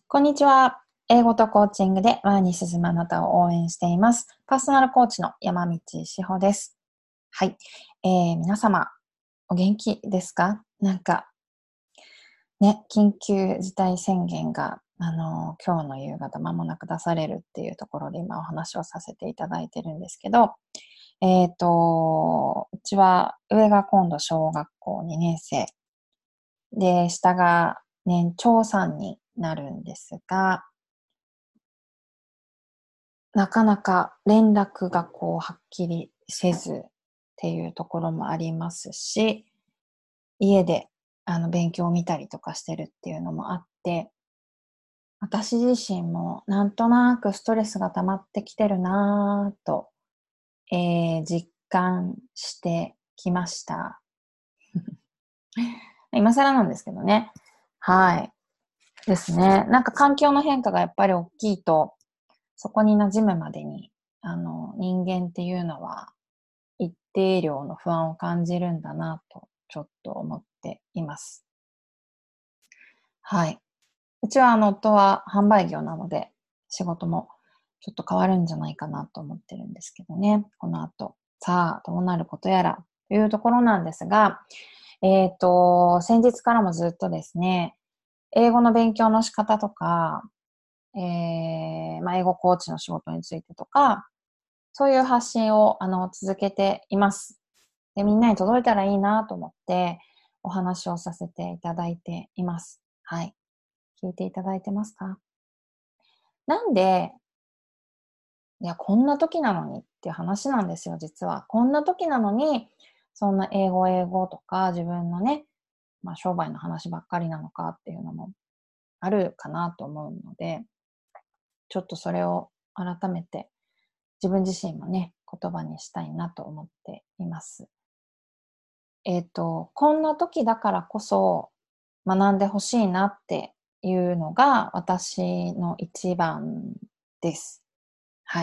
こんにちは。英語とコーチングで前に進むあなたを応援しています。パーソナルコーチの山道志保です。はい。皆様、お元気ですか？なんか、ね、緊急事態宣言が、今日の夕方間もなく出されるっていうところで今お話をさせていただいてるんですけど、うちは上が今度小学校2年生で、下が年長さんになるんですが、なかなか連絡がはっきりせずっていうところもありますし、家で勉強を見たりとかしてるっていうのもあって、私自身もなんとなくストレスが溜まってきてるなぁと、実感してきました。今更なんですけどね。はい。ですね。なんか環境の変化がやっぱり大きいと、そこに馴染むまでに、人間っていうのは一定量の不安を感じるんだなと、ちょっと思っています。はい。うちは夫は販売業なので、仕事もちょっと変わるんじゃないかなと思ってるんですけどね。この後、さあ、どうなることやらというところなんですが、先日からもずっとですね、英語の勉強の仕方とか、英語コーチの仕事についてとか、そういう発信を続けています。で、みんなに届いたらいいなと思ってお話をさせていただいています。はい。聞いていただいてますか？なんで、いや、こんな時なのにっていう話なんですよ、実は。こんな時なのに、そんな英語とか自分のね、商売の話ばっかりなのかっていうのもあるかなと思うので、ちょっとそれを改めて自分自身もね、言葉にしたいなと思っています。こんな時だからこそ学んでほしいなっていうのが私の一番です。はい。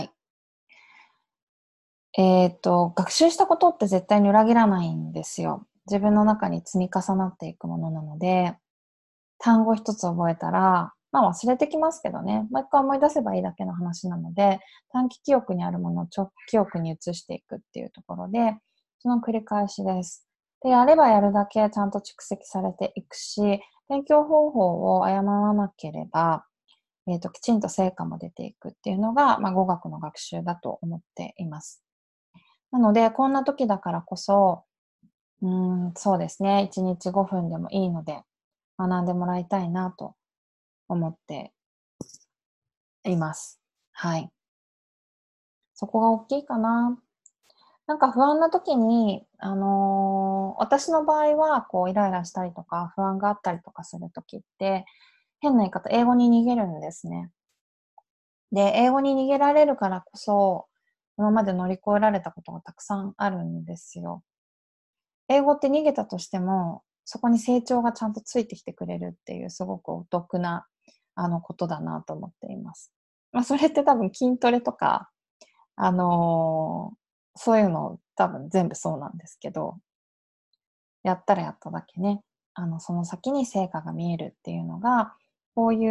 学習したことって絶対に裏切らないんですよ。自分の中に積み重なっていくものなので、単語一つ覚えたら、忘れてきますけどね、もう一回思い出せばいいだけの話なので、短期記憶にあるものを長期記憶に移していくっていうところで、その繰り返しです。で、やればやるだけちゃんと蓄積されていくし、勉強方法を誤らなければ、きちんと成果も出ていくっていうのが、語学の学習だと思っています。なので、こんな時だからこそ、そうですね、1日5分でもいいので、学んでもらいたいなと思っています。はい。そこが大きいかな。なんか不安な時に、私の場合は、イライラしたりとか、不安があったりとかする時って、変な言い方、英語に逃げるんですね。で、英語に逃げられるからこそ、今まで乗り越えられたことがたくさんあるんですよ。英語って逃げたとしても、そこに成長がちゃんとついてきてくれるっていう、すごくお得な、ことだなと思っています。それって多分筋トレとか、あの、そういうの多分全部そうなんですけど、やったらやっただけね、その先に成果が見えるっていうのが、こういう、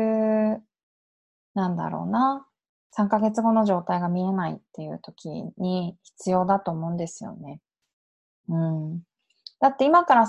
なんだろうな、3ヶ月後の状態が見えないっていう時に必要だと思うんですよね。うん。だって今から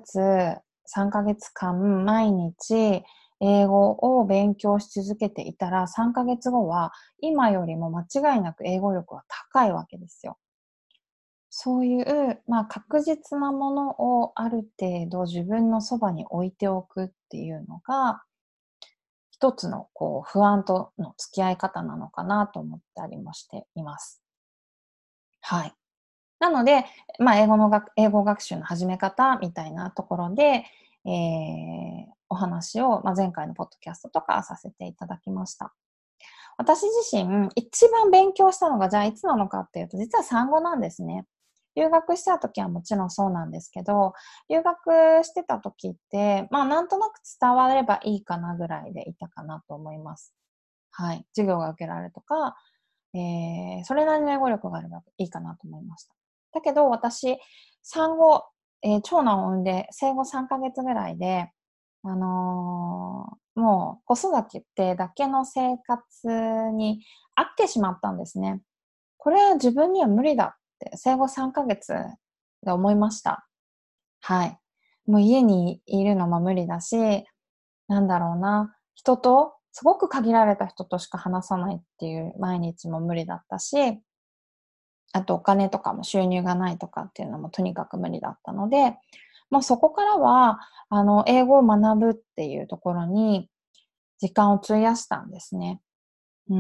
3ヶ月間毎日英語を勉強し続けていたら3ヶ月後は今よりも間違いなく英語力は高いわけですよ。そういう、確実なものをある程度自分のそばに置いておくっていうのが一つの不安との付き合い方なのかなと思ったりもしています。はい。なので、英語学習の始め方みたいなところで、お話を、前回のポッドキャストとかさせていただきました。私自身、一番勉強したのが、じゃあいつなのかっていうと、実は産後なんですね。留学してた時はもちろんそうなんですけど、留学してた時って、なんとなく伝わればいいかなぐらいでいたかなと思います。はい。授業が受けられるとか、それなりの英語力があればいいかなと思いました。だけど私、産後、長男を産んで生後3ヶ月ぐらいで、 もう子育てだけの生活に飽きてしまったんですね。これは自分には無理だって生後3ヶ月で思いました。はい。もう家にいるのも無理だし、なんだろうな、人と、すごく限られた人としか話さないっていう毎日も無理だったし、あとお金とかも収入がないとかっていうのもとにかく無理だったので、もうそこからは、英語を学ぶっていうところに時間を費やしたんですね。うん。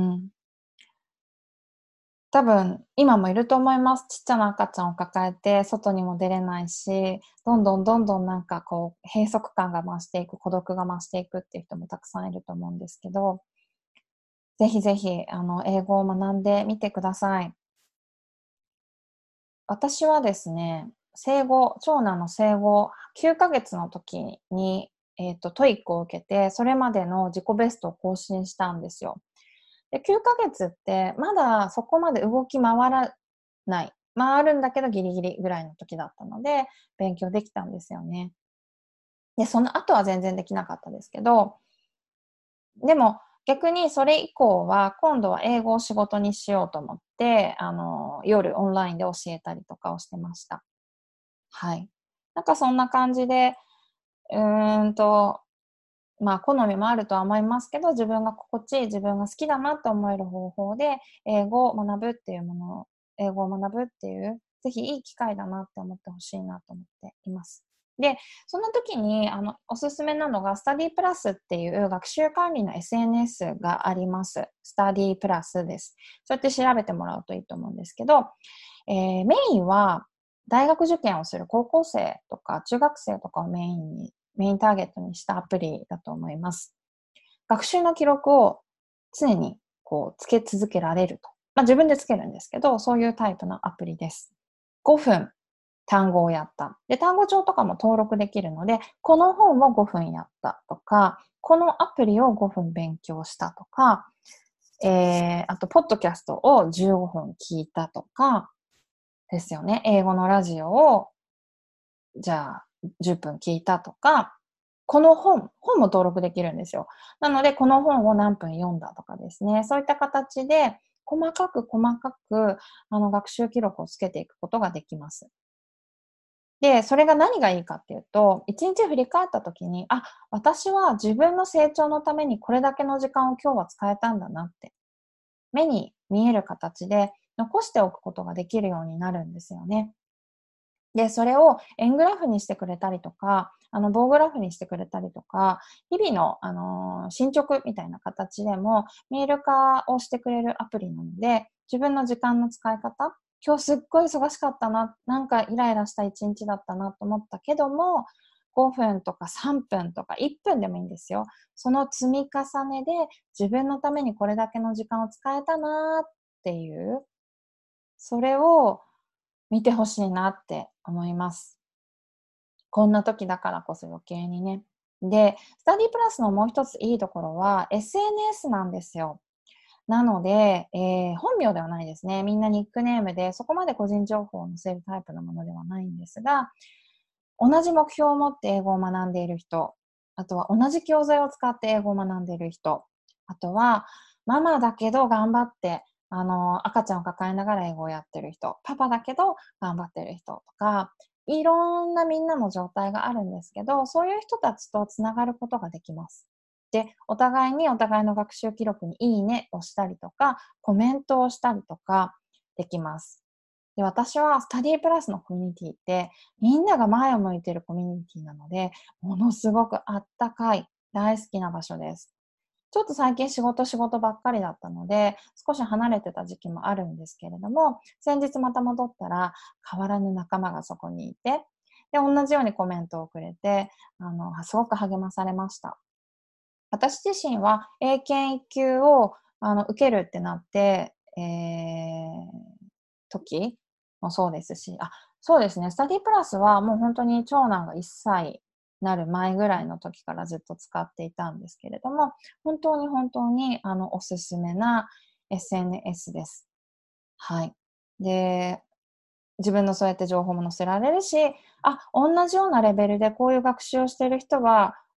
多分、今もいると思います。ちっちゃな赤ちゃんを抱えて、外にも出れないし、どんどんどんどんなんかこう、閉塞感が増していく、孤独が増していくっていう人もたくさんいると思うんですけど、ぜひぜひ、英語を学んでみてください。私はですね、長男の生後9ヶ月の時に、トイックを受けて、それまでの自己ベストを更新したんですよ。で、9ヶ月って、まだそこまで動き回らない。回るんだけどギリギリぐらいの時だったので、勉強できたんですよね。で、その後は全然できなかったですけど、でも逆にそれ以降は、今度は英語を仕事にしようと思って、夜オンラインで教えたりとかをしてました。はい。なんかそんな感じで、うーんと、まあ、好みもあるとは思いますけど、自分が心地いい、自分が好きだなと思える方法で、英語を学ぶっていう、ぜひいい機会だなって思ってほしいなと思っています。で、その時に、おすすめなのが、スタディプラスっていう学習管理の SNS があります。スタディプラスです。そうやって調べてもらうといいと思うんですけど、メインは、大学受験をする高校生とか中学生とかをメインターゲットにしたアプリだと思います。学習の記録を常にこうつけ続けられると。まあ自分でつけるんですけど、そういうタイプのアプリです。5分単語をやった。で、単語帳とかも登録できるので、この本を5分やったとか、このアプリを5分勉強したとか、あと、ポッドキャストを15分聞いたとか、ですよね。英語のラジオを、じゃあ、10分聞いたとか、この本も登録できるんですよ。なので、この本を何分読んだとかですね。そういった形で、細かく細かく、学習記録をつけていくことができます。で、それが何がいいかっていうと、1日振り返った時に、あ、私は自分の成長のためにこれだけの時間を今日は使えたんだなって、目に見える形で残しておくことができるようになるんですよね。で、それを円グラフにしてくれたりとか、棒グラフにしてくれたりとか、日々の、進捗みたいな形でも見える化をしてくれるアプリなので、自分の時間の使い方、今日すっごい忙しかったな、なんかイライラした一日だったなと思ったけども、5分とか3分とか1分でもいいんですよ。その積み重ねで自分のためにこれだけの時間を使えたなっていう、それを見てほしいなって思います。こんな時だからこそ余計にね。で、スタディプラスのもう一ついいところは SNS なんですよ。なので、本名ではないですね。みんなニックネームで、そこまで個人情報を載せるタイプのものではないんですが、同じ目標を持って英語を学んでいる人、あとは同じ教材を使って英語を学んでいる人、あとはママだけど頑張って、赤ちゃんを抱えながら英語をやってる人、パパだけど頑張ってる人とか、いろんなみんなの状態があるんですけど、そういう人たちとつながることができます。で、お互いにお互いの学習記録にいいねをしたりとか、コメントをしたりとかできます。で、私はスタディプラスのコミュニティって、みんなが前を向いているコミュニティなので、ものすごくあったかい、大好きな場所です。ちょっと最近仕事ばっかりだったので、少し離れてた時期もあるんですけれども、先日また戻ったら、変わらぬ仲間がそこにいて、で、同じようにコメントをくれて、すごく励まされました。私自身は英検1級を受けるってなって、時もそうですし、そうですね、スタディプラスはもう本当に長男が1歳なる前ぐらいの時からずっと使っていたんですけれども、本当に本当におすすめな SNS です。はい。で、自分のそうやって情報も載せられるし、同じようなレベルでこういう学習をしている人は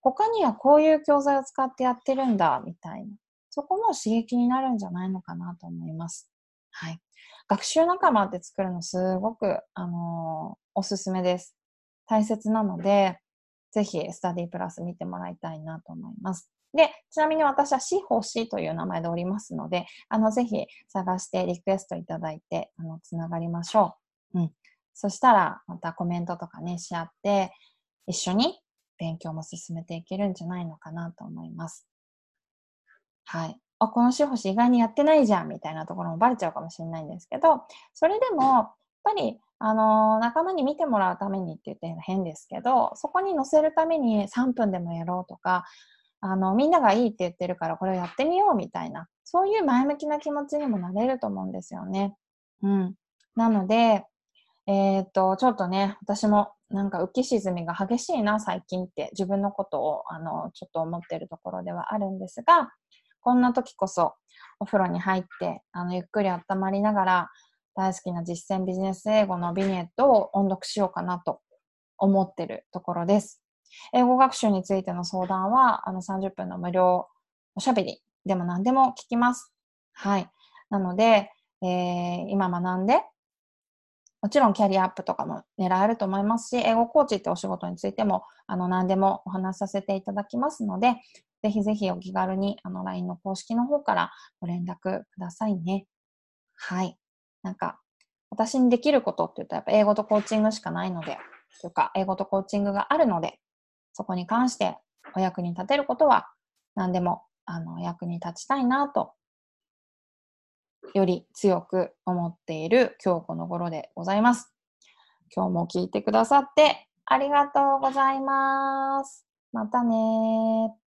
他にはこういう教材を使ってやってるんだ、みたいな。そこも刺激になるんじゃないのかなと思います。はい。学習仲間って作るのすごく、おすすめです。大切なので、ぜひスタディプラス見てもらいたいなと思います。で、ちなみに私はしほしという名前でおりますので、ぜひ探してリクエストいただいて、つながりましょう。うん。そしたら、またコメントとかね、し合って、一緒に勉強も進めていけるんじゃないのかなと思います。はい。このしほし意外にやってないじゃん、みたいなところもバレちゃうかもしれないんですけど、それでも、やっぱり、仲間に見てもらうためにって言って変ですけど、そこに載せるために3分でもやろうとか、みんながいいって言ってるからこれをやってみようみたいな、そういう前向きな気持ちにもなれると思うんですよね。うん。なので、ちょっとね、私もなんか浮き沈みが激しいな、最近って自分のことを、ちょっと思ってるところではあるんですが、こんな時こそお風呂に入って、ゆっくり温まりながら、大好きな実践ビジネス英語のビニエットを音読しようかなと思ってるところです。英語学習についての相談は、30分の無料おしゃべりでも何でも聞きます。はい。なので、今学んで、もちろんキャリアアップとかも狙えると思いますし、英語コーチってお仕事についても、何でもお話しさせていただきますので、ぜひぜひお気軽に、LINE の公式の方からご連絡くださいね。はい。なんか、私にできることって言ったらやっぱ英語とコーチングしかないので、というか、英語とコーチングがあるので、そこに関してお役に立てることは何でも、役に立ちたいなと、より強く思っている今日この頃でございます。今日も聞いてくださってありがとうございます。またねー。